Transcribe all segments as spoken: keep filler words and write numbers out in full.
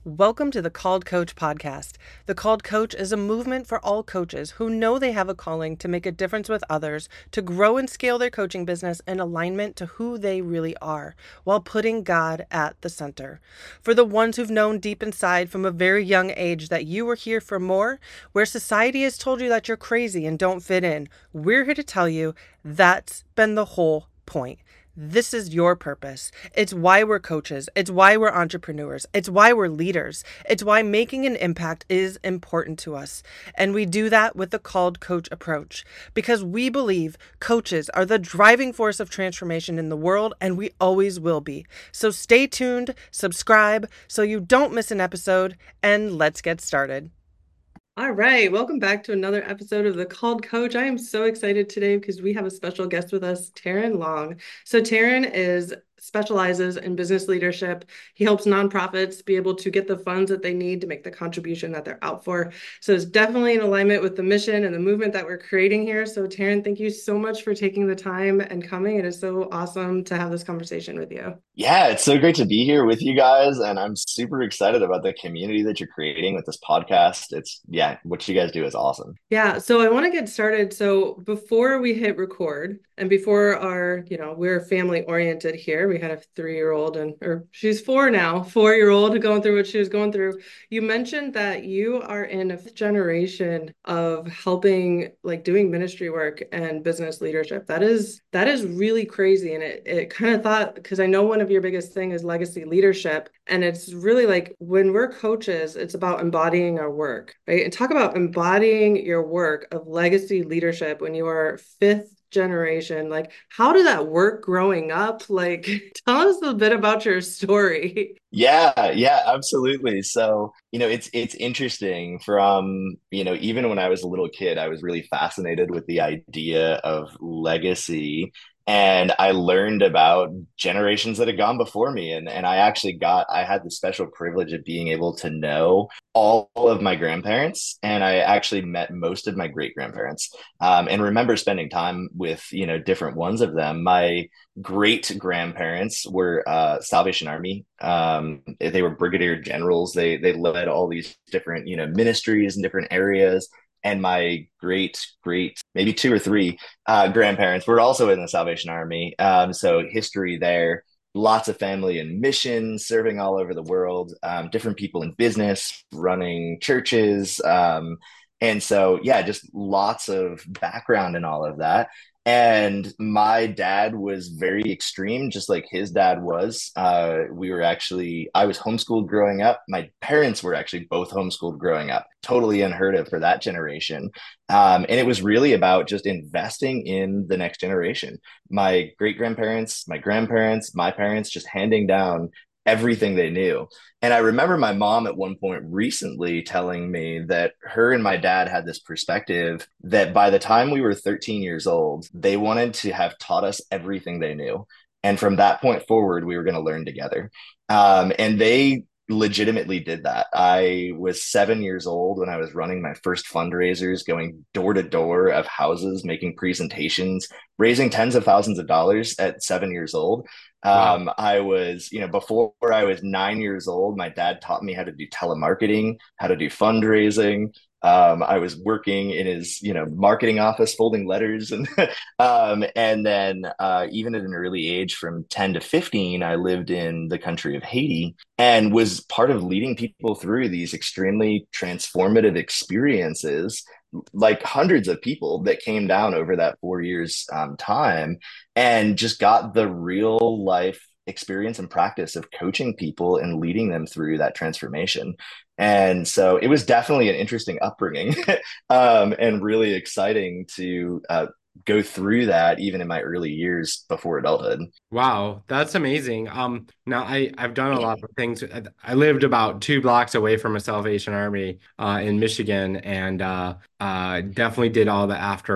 Welcome to the Called Coach podcast. The Called Coach is a movement for all coaches who know they have a calling to make a difference with others, to grow and scale their coaching business in alignment to who they really are, while putting God at the center. For the ones who've known deep inside from a very young age that you are here for more, where society has told you that you're crazy and don't fit in, we're here to tell you that's been the whole point. This is your purpose. It's why we're coaches. It's why we're entrepreneurs. It's why we're leaders. It's why making an impact is important to us. And we do that with the Called Coach approach because we believe coaches are the driving force of transformation in the world, and we always will be. So stay tuned, subscribe so you don't miss an episode, and let's get started. All right, welcome back to another episode of The Called Coach. I am so excited today because we have a special guest with us, Taryn Long. So Taryn is specializes in business leadership. He helps nonprofits be able to get the funds that they need to make the contribution that they're out for. So it's definitely in alignment with the mission and the movement that we're creating here. So Taryn, thank you so much for taking the time and coming. It is so awesome to have this conversation with you. Yeah, it's so great to be here with you guys. And I'm super excited about the community that you're creating with this podcast. It's, yeah, what you guys do is awesome. Yeah, so I want to get started. So before we hit record and before our, you know, we're family oriented here. We had a three-year-old and, or she's four now, four-year-old going through what she was going through. You mentioned that you are in a fifth generation of helping, like doing ministry work and business leadership. That is, that is really crazy. And it, it kind of thought, because I know one of your biggest thing is legacy leadership. And it's really like when we're coaches, it's about embodying our work, right? And talk about embodying your work of legacy leadership when you are fifth generation. Like, how did that work growing up? Like, tell us a bit about your story. Yeah, yeah, absolutely. So, you know, it's it's interesting from, you know, even when I was a little kid, I was really fascinated with the idea of legacy. And I learned about generations that had gone before me. And and I actually got I had the special privilege of being able to know all of my grandparents. And I actually met most of my great grandparents. Um, and remember spending time with, you know, different ones of them. My great grandparents were uh, Salvation Army. Um, they were brigadier generals. They they led all these different you know ministries in different areas. And my great great maybe two or three uh, grandparents were also in the Salvation Army. Um, so history there. Lots of family and mission, serving all over the world. Um, different people in business, running churches. Um, and so, yeah, just lots of background in all of that. And my dad was very extreme, just like his dad was. Uh, we were actually, I was homeschooled growing up. My parents were actually both homeschooled growing up. Totally unheard of for that generation. Um, and it was really about just investing in the next generation. My great grandparents, my grandparents, my parents just handing down everything they knew. And I remember my mom at one point recently telling me that her and my dad had this perspective that by the time we were thirteen years old, they wanted to have taught us everything they knew. And from that point forward, we were going to learn together. Um, and they legitimately did that. I was seven years old when I was running my first fundraisers, going door to door of houses, making presentations, raising tens of thousands of dollars at seven years old. Wow. Um, I was, you know, before I was nine years old, my dad taught me how to do telemarketing, how to do fundraising. Um, I was working in his, you know, marketing office, folding letters, and um, and then uh, even at an early age, from ten to fifteen, I lived in the country of Haiti and was part of leading people through these extremely transformative experiences, like hundreds of people that came down over that four years um, time, and just got the real life experience and practice of coaching people and leading them through that transformation. And so it was definitely an interesting upbringing um, and really exciting to uh, go through that even in my early years before adulthood. Wow, that's amazing. Um, now I I've done a lot of things. I I lived about two blocks away from a Salvation Army uh in Michigan and uh uh definitely did all the after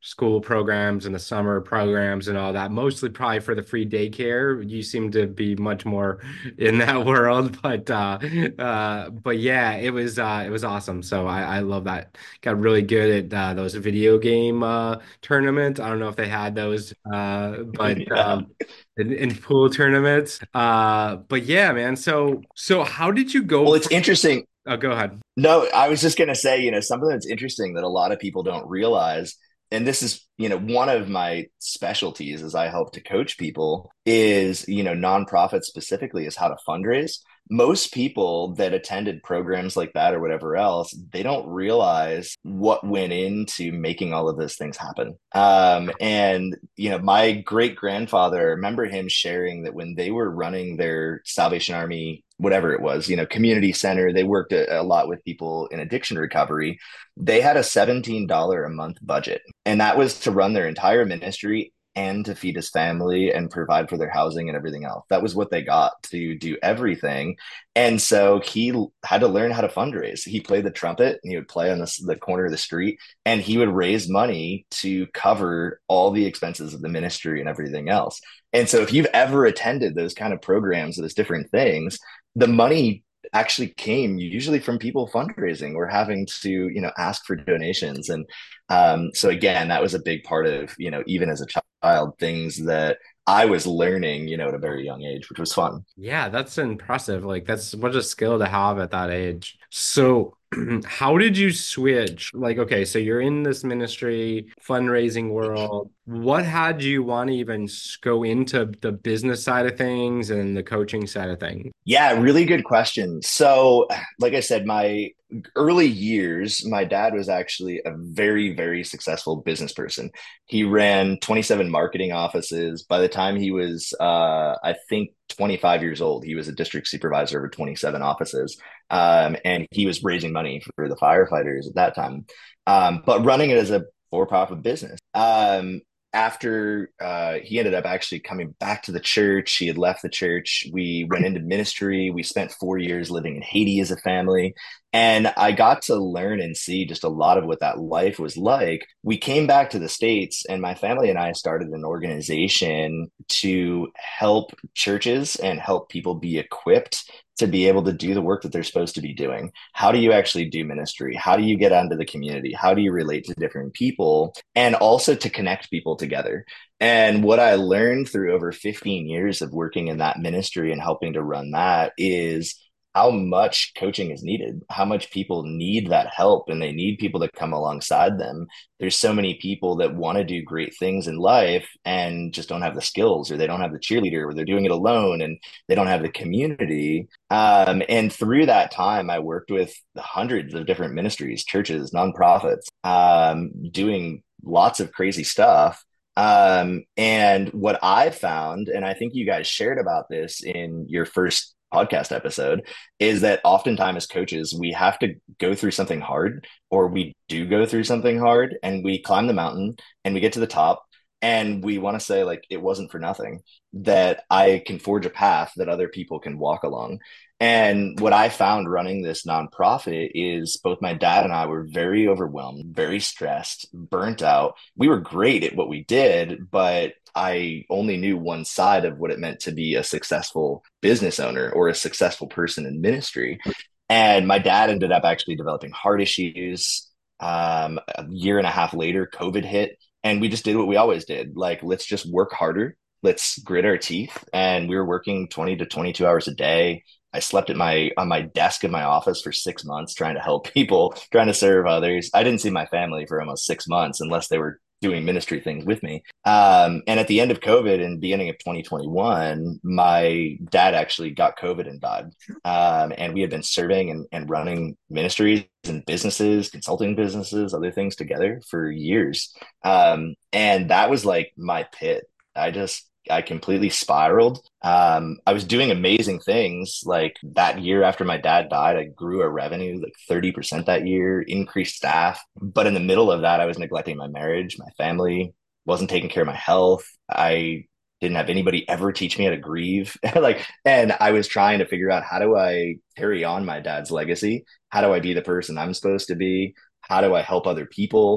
school programs and the summer programs and all that, mostly probably for the free daycare. You seem to be much more in that world, but uh, uh, but yeah, it was uh, it was awesome. So I, I love that. Got really good at uh, those video game uh, tournaments. I don't know if they had those, uh, but Yeah. um, in, in pool tournaments. Uh, but yeah, man. So so how did you go Well, it's from? interesting. Oh, go ahead. No, I was just going to say, you know, something that's interesting that a lot of people don't realize, and this is, you know, one of my specialties as I help to coach people is, you know, nonprofits specifically is how to fundraise. Most people that attended programs like that or whatever else, they don't realize what went into making all of those things happen. Um, and, you know, my great grandfather, I remember him sharing that when they were running their Salvation Army, whatever it was, you know, community center, they worked a, a lot with people in addiction recovery. They had a seventeen dollars a month budget, and that was to run their entire ministry and to feed his family and provide for their housing and everything else. That was what they got to do everything. And so he had to learn how to fundraise. He played the trumpet and he would play on the, the corner of the street, and he would raise money to cover all the expenses of the ministry and everything else. And so if you've ever attended those kind of programs, those different things, the money actually came usually from people fundraising or having to, you know, ask for donations. And um, so again, that was a big part of, you know, even as a child, things that I was learning, you know, at a very young age, which was fun. Yeah, that's impressive. Like that's what a skill to have at that age. So, how did you switch? Like, okay, so you're in this ministry fundraising world. What had you want to even s- go into the business side of things and the coaching side of things? Yeah, really good question. So, like I said, my early years, my dad was actually a very, very successful business person. He ran twenty-seven marketing offices. By the time he was, uh, I think, twenty-five years old, he was a district supervisor over twenty-seven offices. Um, and he was raising money for the firefighters at that time, um, but running it as a for profit business. Um, after uh, he ended up actually coming back to the church. He had left the church. We went into ministry. We spent four years living in Haiti as a family. And I got to learn and see just a lot of what that life was like. We came back to the States, and my family and I started an organization to help churches and help people be equipped to be able to do the work that they're supposed to be doing. How do you actually do ministry? How do you get onto the community? How do you relate to different people? And also to connect people together. And what I learned through over fifteen years of working in that ministry and helping to run that is how much coaching is needed, how much people need that help, and they need people to come alongside them. There's so many people that want to do great things in life and just don't have the skills, or they don't have the cheerleader, or they're doing it alone and they don't have the community. Um, and through that time, I worked with hundreds of different ministries, churches, nonprofits, um, doing lots of crazy stuff. Um, and what I found, and I think you guys shared about this in your first podcast episode, is that oftentimes as coaches, we have to go through something hard, or we do go through something hard, and we climb the mountain and we get to the top, and we want to say, like, it wasn't for nothing, that I can forge a path that other people can walk along. And what I found running this nonprofit is both my dad and I were very overwhelmed, very stressed, burnt out. We were great at what we did, but I only knew one side of what it meant to be a successful business owner or a successful person in ministry. And my dad ended up actually developing heart issues. Um, a year and a half later, COVID hit, and we just did what we always did. Like, let's just work harder. Let's grit our teeth. And we were working twenty to twenty-two hours a day. I slept at my on my desk in my office for six months trying to help people, trying to serve others. I didn't see my family for almost six months unless they were doing ministry things with me. Um, and at the end of COVID and beginning of twenty twenty-one, my dad actually got COVID and died. Um, and we had been serving and, and running ministries and businesses, consulting businesses, other things together for years. Um, and that was like my pit. I just I completely spiraled. Um, I was doing amazing things. Like that year after my dad died, I grew our revenue like thirty percent that year, increased staff. But in the middle of that, I was neglecting my marriage, my family, wasn't taking care of my health. I didn't have anybody ever teach me how to grieve. Like, and I was trying to figure out, how do I carry on my dad's legacy? How do I be the person I'm supposed to be? How do I help other people?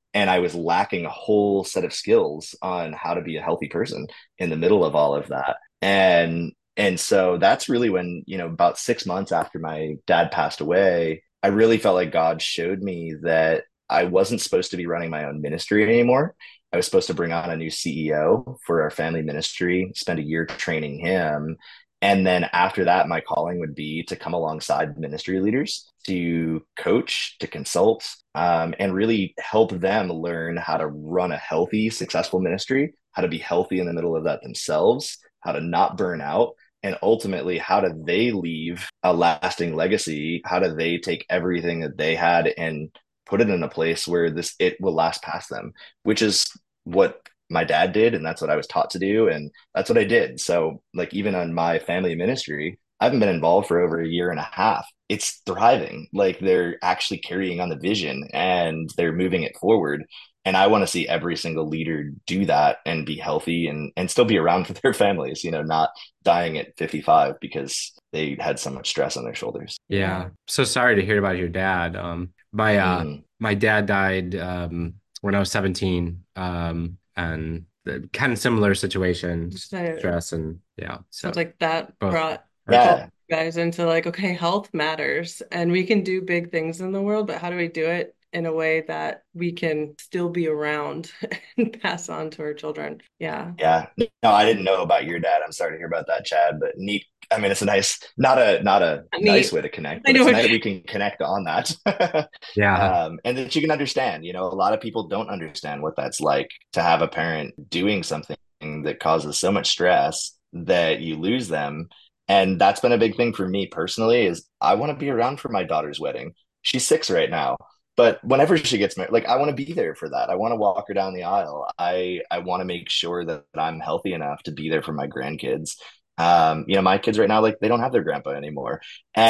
And I was lacking a whole set of skills on how to be a healthy person in the middle of all of that. And and so that's really when, you know, about six months after my dad passed away, I really felt like God showed me that I wasn't supposed to be running my own ministry anymore. I was supposed to bring on a new C E O for our family ministry, spend a year training him. And then after that, my calling would be to come alongside ministry leaders, to coach, to consult, um, and really help them learn how to run a healthy, successful ministry, how to be healthy in the middle of that themselves, how to not burn out, and ultimately, how do they leave a lasting legacy? How do they take everything that they had and put it in a place where this it will last past them, which is what my dad did, and that's what I was taught to do, and that's what I did. So, like, even on my family ministry, I haven't been involved for over a year and a half. It's thriving. Like, they're actually carrying on the vision and they're moving it forward. And I want to see every single leader do that and be healthy and and still be around for their families, you know, not dying at fifty-five because they had so much stress on their shoulders. Yeah. So sorry to hear about your dad. Um, my uh Mm. my dad died um when I was seventeen. Um, and the kind of similar situation, So stress and yeah. So sounds like that both brought hurts. all Yeah. you guys into like, okay, health matters and we can do big things in the world, but how do we do it in a way that we can still be around and pass on to our children? Yeah. Yeah. No, I didn't know about your dad. I'm sorry to hear about that, Chad, but neat. I mean, it's a nice, not a not a I nice mean, way to connect, I but know it's what nice that we can connect on that. Yeah. Um, and that you can understand, you know, a lot of people don't understand what that's like to have a parent doing something that causes so much stress that you lose them. And that's been a big thing for me personally is I want to be around for my daughter's wedding. She's six right now. But whenever she gets married, like I want to be there for that. I want to walk her down the aisle. I I want to make sure that, that I'm healthy enough to be there for my grandkids. Um, you know, my kids right now, like they don't have their grandpa anymore.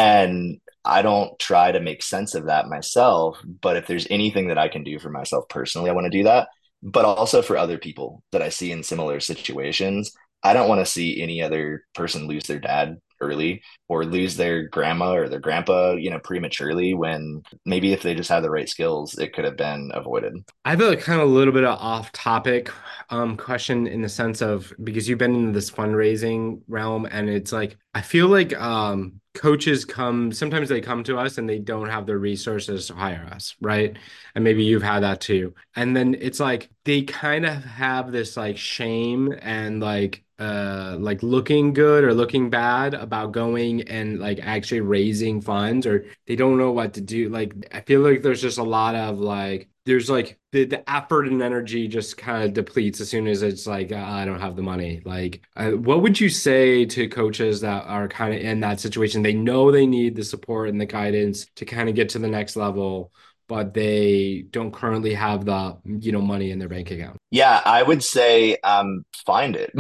And I don't try to make sense of that myself. But if there's anything that I can do for myself personally, I want to do that. But also for other people that I see in similar situations, I don't want to see any other person lose their dad early or lose their grandma or their grandpa, you know, prematurely when maybe if they just had the right skills, it could have been avoided. I have a kind of a little bit of off topic um question in the sense of because you've been in this fundraising realm and it's like I feel like um coaches come sometimes they come to us and they don't have the resources to hire us, right? And maybe you've had that too. And then it's like they kind of have this like shame and like uh like looking good or looking bad about going and like actually raising funds or they don't know what to do. Like I feel like there's just a lot of like there's like the, the effort and energy just kind of depletes as soon as it's like uh, I don't have the money. Like, uh, what would you say to coaches that are kind of in that situation? They know they need the support and the guidance to kind of get to the next level, but they don't currently have the, you know, money in their bank account. Yeah, I would say um, find it.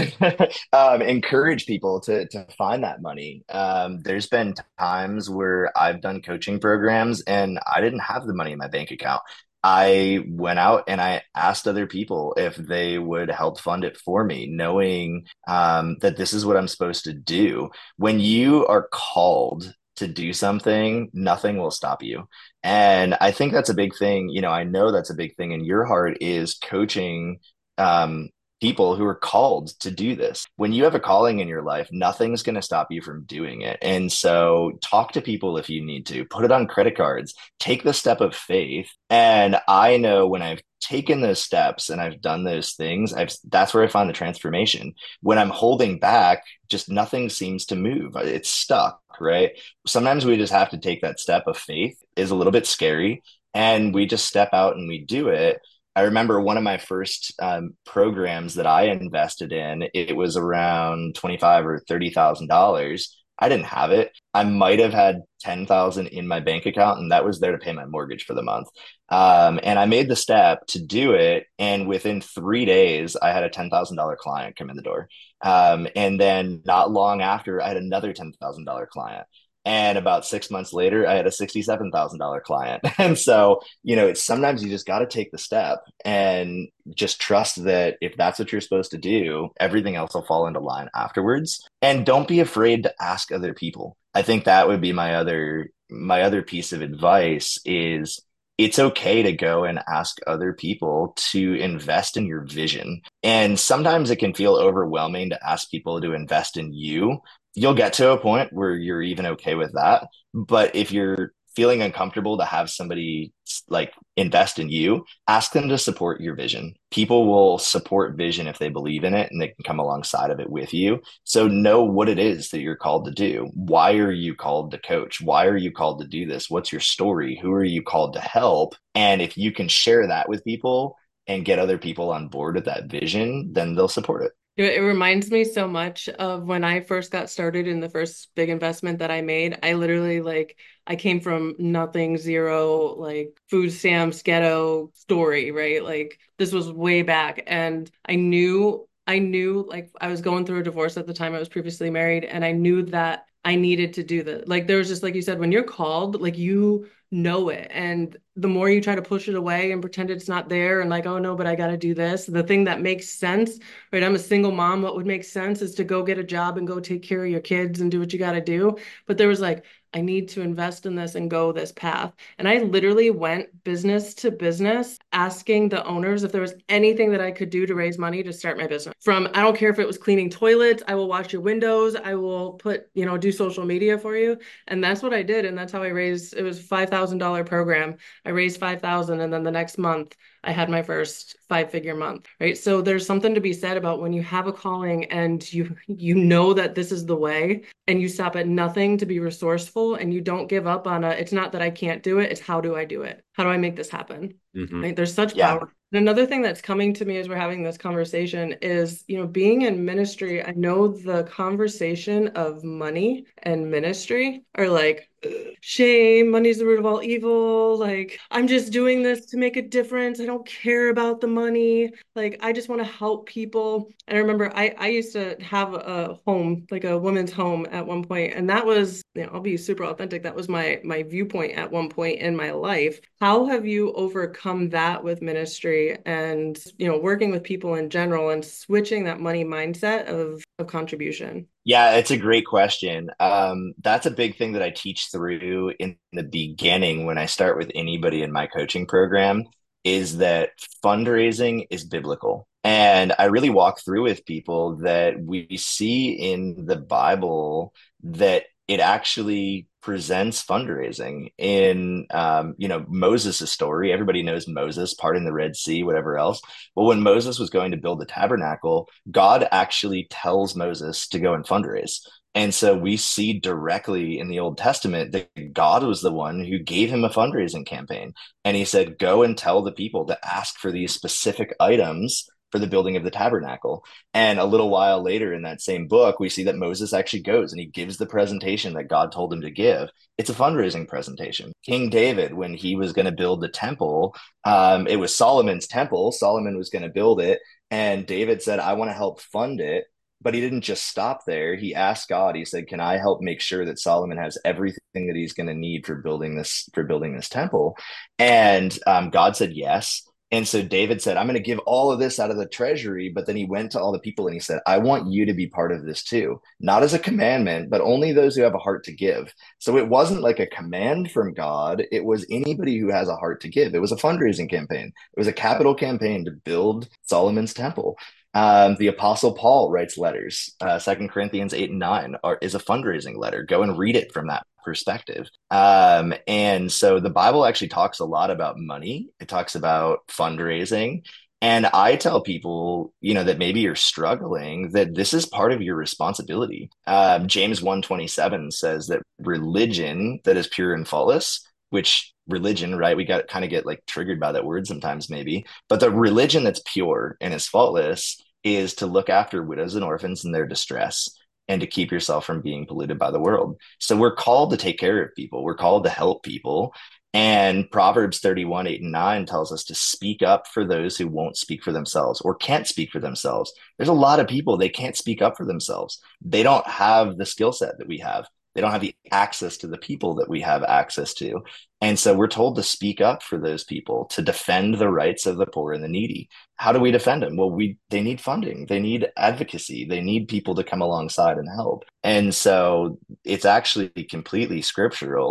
um, encourage people to to find that money. Um, there's been times where I've done coaching programs and I didn't have the money in my bank account. I went out and I asked other people if they would help fund it for me, knowing um, that this is what I'm supposed to do. When you are called to do something, nothing will stop you. And I think that's a big thing. You know, I know that's a big thing in your heart is coaching um, people who are called to do this. When you have a calling in your life, nothing's going to stop you from doing it. And so talk to people if you need to, put it on credit cards, take the step of faith. And I know when I've taken those steps and I've done those things, I've that's where I find the transformation. When I'm holding back, just nothing seems to move. It's stuck, right? Sometimes we just have to take that step of faith. Is a little bit scary and we just step out and we do it. I remember one of my first um, programs that I invested in, it was around twenty-five or thirty thousand dollars. I didn't have it. I might have had ten thousand in my bank account, and that was there to pay my mortgage for the month. Um, and I made the step to do it, and within three days, I had a ten thousand dollar client come in the door. Um, and then not long after, I had another ten thousand dollar client. And about six months later, I had a sixty-seven thousand dollar client. And so, you know, it's sometimes you just got to take the step and just trust that if that's what you're supposed to do, everything else will fall into line afterwards. And don't be afraid to ask other people. I think that would be my other my other piece of advice is it's okay to go and ask other people to invest in your vision. And sometimes it can feel overwhelming to ask people to invest in you. You'll get to a point where you're even okay with that. But if you're feeling uncomfortable to have somebody like invest in you, ask them to support your vision. People will support vision if they believe in it and they can come alongside of it with you. So know what it is that you're called to do. Why are you called to coach? Why are you called to do this? What's your story? Who are you called to help? And if you can share that with people and get other people on board with that vision, then they'll support it. It reminds me so much of when I first got started in the first big investment that I made. I literally like I came from nothing, zero, like food stamps, ghetto story, right? Like this was way back. And I knew I knew like I was going through a divorce at the time. I was previously married, and I knew that I needed to do that. Like there was just like you said, when you're called, like you know it. And the more you try to push it away and pretend it's not there and like, oh no, but I got to do this, the thing that makes sense, right? I'm a single mom. What would make sense is to go get a job and go take care of your kids and do what you got to do. But there was like, I need to invest in this and go this path. And I literally went business to business asking the owners if there was anything that I could do to raise money to start my business. From, I don't care if it was cleaning toilets, I will wash your windows, I will put, you know, do social media for you. And that's what I did. And that's how I raised, it was a five thousand dollars program. I raised five thousand dollars, and then the next month I had my first five figure month, right? So there's something to be said about when you have a calling and you you know that this is the way, and you stop at nothing to be resourceful, and you don't give up on a, it's not that I can't do it, it's how do I do it? How do I make this happen? Mm-hmm. Right? There's such Yeah. power. And another thing that's coming to me as we're having this conversation is, you know, being in ministry, I know the conversation of money and ministry are like, shame, money's the root of all evil. Like, I'm just doing this to make a difference. I don't care about the money. Like, I just want to help people. And I remember I, I used to have a home, like a women's home at one point, and that was, you know, I'll be super authentic. That was my my viewpoint at one point in my life. How have you overcome that with ministry and, you know, working with people in general and switching that money mindset of of contribution? Yeah, it's a great question. Um, that's a big thing that I teach through in the beginning when I start with anybody in my coaching program is that fundraising is biblical. And I really walk through with people that we see in the Bible that it actually presents fundraising in, um, you know, Moses' story. Everybody knows Moses parting the Red Sea, whatever else. Well, when Moses was going to build the tabernacle, God actually tells Moses to go and fundraise. And so we see directly in the Old Testament that God was the one who gave him a fundraising campaign. And he said, go and tell the people to ask for these specific items for the building of the tabernacle. And a little while later in that same book, we see that Moses actually goes and he gives the presentation that God told him to give. It's a fundraising presentation. King David, when he was going to build the temple, um, it was Solomon's temple. Solomon was going to build it. And David said, I want to help fund it. But he didn't just stop there. He asked God, he said, can I help make sure that Solomon has everything that he's going to need for building this, for building this temple? And um, God said, yes. And so David said, I'm going to give all of this out of the treasury. But then he went to all the people and he said, I want you to be part of this too, not as a commandment, but only those who have a heart to give. So it wasn't like a command from God. It was anybody who has a heart to give. It was a fundraising campaign. It was a capital campaign to build Solomon's temple. Um, the Apostle Paul writes letters. Uh, Second Corinthians eight and nine are, is a fundraising letter. Go and read it from that perspective. Um, and so the Bible actually talks a lot about money. It talks about fundraising. And I tell people, you know, that maybe you're struggling, that this is part of your responsibility. Um, James one twenty-seven says that religion that is pure and faultless, which religion, right? We got kind of get like triggered by that word sometimes maybe, but the religion that's pure and is faultless is to look after widows and orphans in their distress and to keep yourself from being polluted by the world. So we're called to take care of people. We're called to help people. And Proverbs thirty-one, eight and nine tells us to speak up for those who won't speak for themselves or can't speak for themselves. There's a lot of people, they can't speak up for themselves. They don't have the skill set that we have. They don't have the access to the people that we have access to. And so we're told to speak up for those people, to defend the rights of the poor and the needy. How do we defend them? Well, we they need funding. They need advocacy. They need people to come alongside and help. And so it's actually completely scriptural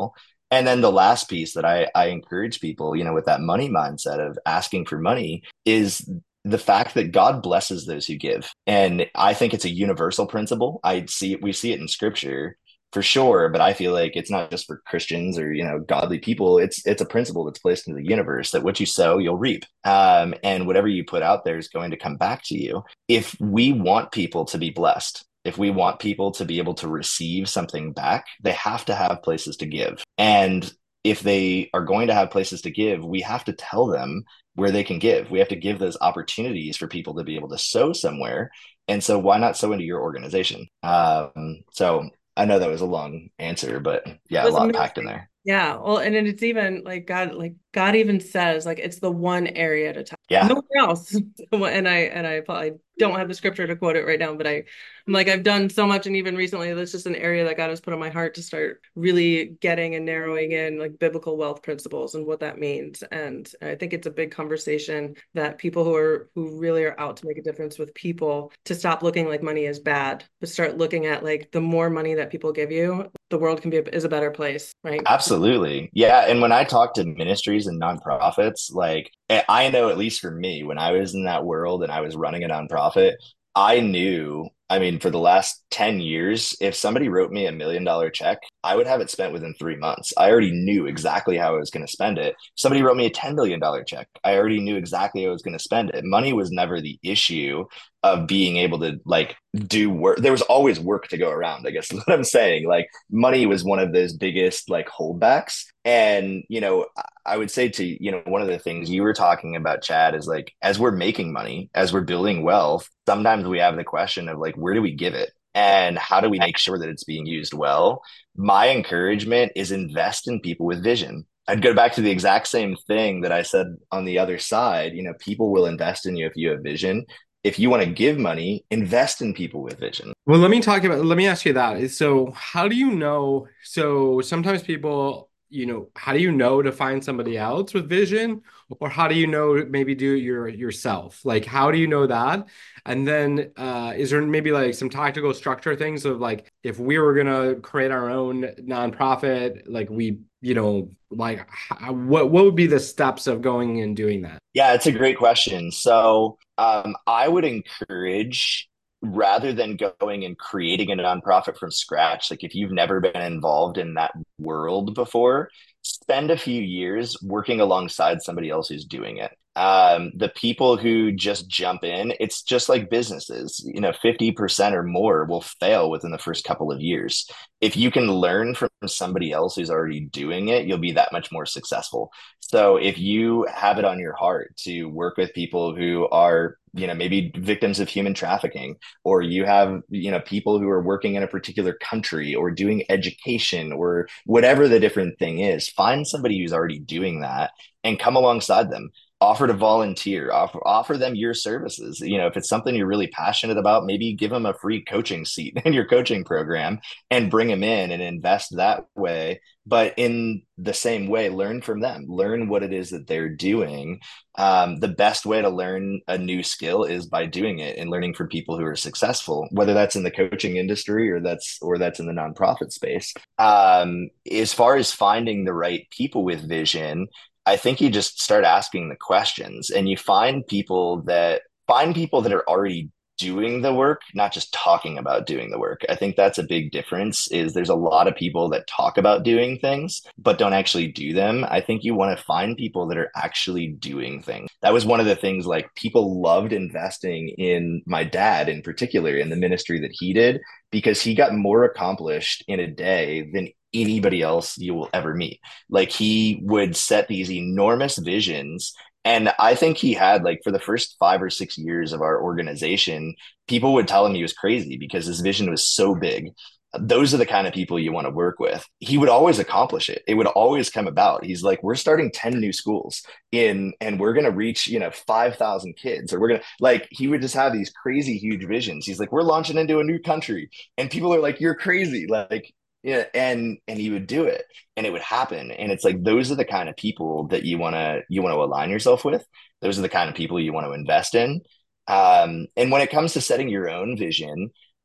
And then the last piece that I, I encourage people, you know, with that money mindset of asking for money is the fact that God blesses those who give. And I think it's a universal principle. I see it, we see it in scripture for sure, but I feel like it's not just for Christians or, you know, godly people. It's it's a principle that's placed into the universe that what you sow, you'll reap. Um, and whatever you put out there is going to come back to you. If we want people to be blessed, if we want people to be able to receive something back, they have to have places to give. And if they are going to have places to give, we have to tell them where they can give. We have to give those opportunities for people to be able to sow somewhere. And so why not sow into your organization? Um, so I know that was a long answer, but yeah, a lot amazing. packed in there. Yeah. Well, and then it's even like God, like God even says, like it's the one area at a time. Yeah. Nowhere else. And I and I I don't have the scripture to quote it right now, but I I'm like I've done so much, and even recently, that's just an area that God has put on my heart to start really getting and narrowing in like biblical wealth principles and what that means. And I think it's a big conversation that people who are who really are out to make a difference with people to stop looking like money is bad, but start looking at like the more money that people give you, the world can be a, is a better place, right? Absolutely. Yeah. And when I talk to ministries and nonprofits, like I know, at least for me, when I was in that world and I was running a nonprofit, I knew, I mean, for the last ten years, if somebody wrote me a million dollar check, I would have it spent within three months. I already knew exactly how I was going to spend it. If somebody wrote me a ten million dollar check, I already knew exactly how I was going to spend it. Money was never the issue of being able to like do work. There was always work to go around, I guess is what I'm saying. Like money was one of those biggest like holdbacks. And, you know, I would say to, you know, one of the things you were talking about, Chad, is like, as we're making money, as we're building wealth, sometimes we have the question of like, where do we give it? And how do we make sure that it's being used well? My encouragement is invest in people with vision. I'd go back to the exact same thing that I said on the other side. You know, people will invest in you if you have vision. If you want to give money, invest in people with vision. Well, let me talk about, let me ask you that. So, how do you know? So, sometimes people, you know, how do you know to find somebody else with vision, or how do you know maybe do it your yourself? Like, how do you know that? And then, uh, is there maybe like some tactical structure things of like, if we were gonna create our own nonprofit, like we, you know, like how, what what would be the steps of going and doing that? Yeah, it's a great question. So, um, I would encourage, rather than going and creating a nonprofit from scratch, like if you've never been involved in that world before, spend a few years working alongside somebody else who's doing it. Um, the people who just jump in, it's just like businesses, you know, fifty percent or more will fail within the first couple of years. If you can learn from somebody else who's already doing it, you'll be that much more successful. So if you have it on your heart to work with people who are, you know, maybe victims of human trafficking, or you have, you know, people who are working in a particular country or doing education or whatever the different thing is, find somebody who's already doing that and come alongside them. Offer to volunteer, offer, offer them your services. You know, if it's something you're really passionate about, maybe give them a free coaching seat in your coaching program and bring them in and invest that way. But in the same way, learn from them, learn what it is that they're doing. Um, the best way to learn a new skill is by doing it and learning from people who are successful, whether that's in the coaching industry or that's or that's in the nonprofit space. Um, as far as finding the right people with vision, I think you just start asking the questions and you find people that find people that are already doing the work, not just talking about doing the work. I think that's a big difference. Is there's a lot of people that talk about doing things but don't actually do them. I think you want to find people that are actually doing things. That was one of the things, like people loved investing in my dad in particular, in the ministry that he did, because he got more accomplished in a day than anybody else you will ever meet. Like he would set these enormous visions. And I think he had, like, for the first five or six years of our organization, people would tell him he was crazy because his vision was so big. Those are the kind of people you want to work with. He would always accomplish it. It would always come about. He's like, we're starting ten new schools in, and we're going to reach, you know, five thousand kids, or we're going to, like, he would just have these crazy, huge visions. He's like, we're launching into a new country. And people are like, you're crazy. Like, yeah, and and he would do it, and it would happen. And it's like, those are the kind of people that you want to you want to align yourself with. Those are the kind of people you want to invest in. Um, and when it comes to setting your own vision,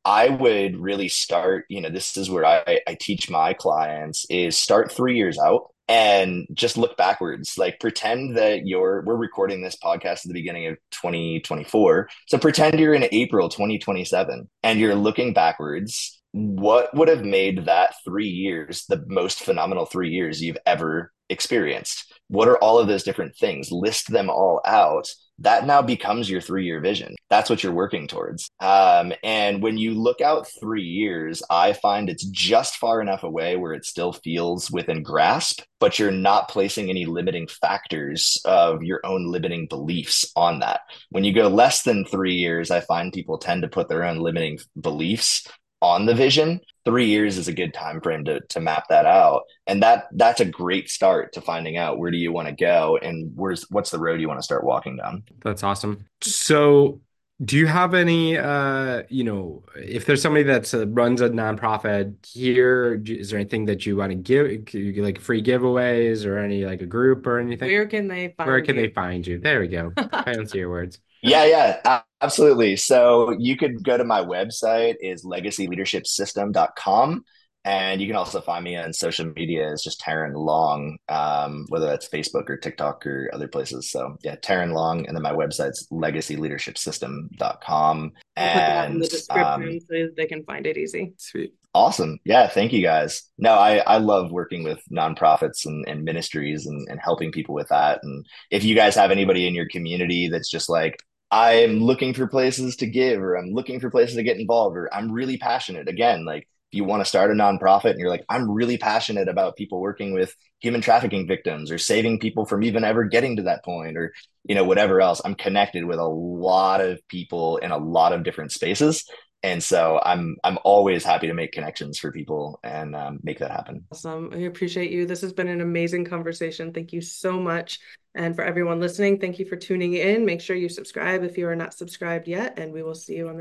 I would really start, you know, this is where I, I teach my clients is start three years out and just look backwards. Like pretend that you're, we're recording this podcast at the beginning of twenty twenty-four. So pretend you're in April twenty twenty-seven and you're looking backwards. What would have made that three years the most phenomenal three years you've ever experienced? What are all of those different things? List them all out. That now becomes your three year vision. That's what you're working towards. Um, and when you look out three years, I find it's just far enough away where it still feels within grasp, but you're not placing any limiting factors of your own limiting beliefs on that. When you go less than three years, I find people tend to put their own limiting beliefs on the vision. Three years is a good time frame to to map that out, and that that's a great start to finding out where do you want to go and where's what's the road you want to start walking down. That's awesome. So, do you have any, uh, you know, if there's somebody that's uh, runs a nonprofit here, do- is there anything that you want to give, like free giveaways or any like a group or anything? Where can they Where find can they you? find you? There we go. Fancy your words. Yeah, yeah, a- absolutely. So you could go to my website is legacy leadership system dot com. And you can also find me on social media as just Taryn Long, um, whether that's Facebook or TikTok or other places. So yeah, Taryn Long. And then my website's legacy leadership system dot com. I'll put that in And the um, description so they can find it easy. Sweet. awesome. Yeah, thank you guys. No, I, I love working with nonprofits and, and ministries and, and helping people with that. And if you guys have anybody in your community that's just like, I'm looking for places to give, or I'm looking for places to get involved, or I'm really passionate. Again, like if you want to start a nonprofit and you're like, I'm really passionate about people working with human trafficking victims or saving people from even ever getting to that point, or, you know, whatever else, I'm connected with a lot of people in a lot of different spaces. And so I'm I'm always happy to make connections for people and um, make that happen. Awesome. I appreciate you. This has been an amazing conversation. Thank you so much. And for everyone listening, thank you for tuning in. Make sure you subscribe if you are not subscribed yet, and we will see you on the